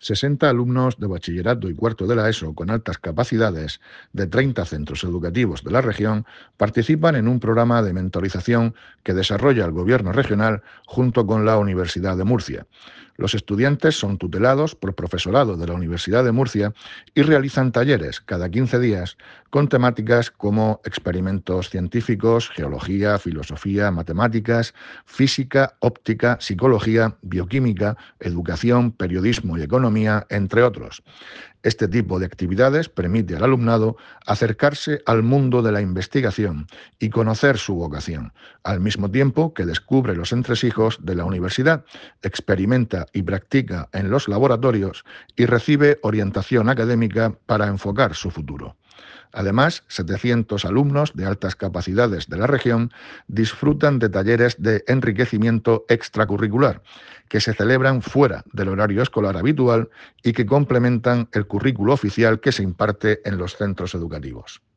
60 alumnos de bachillerato y cuarto de la ESO con altas capacidades de 30 centros educativos de la región participan en un programa de mentorización que desarrolla el Gobierno regional junto con la Universidad de Murcia. Los estudiantes son tutelados por profesorado de la Universidad de Murcia y realizan talleres cada 15 días con temáticas como experimentos científicos, geología, filosofía, matemáticas, física, óptica, psicología, bioquímica, educación, periodismo y economía, entre otros. Este tipo de actividades permite al alumnado acercarse al mundo de la investigación y conocer su vocación, al mismo tiempo que descubre los entresijos de la universidad, experimenta y practica en los laboratorios y recibe orientación académica para enfocar su futuro. Además, 700 alumnos de altas capacidades de la región disfrutan de talleres de enriquecimiento extracurricular, que se celebran fuera del horario escolar habitual y que complementan el currículo oficial que se imparte en los centros educativos.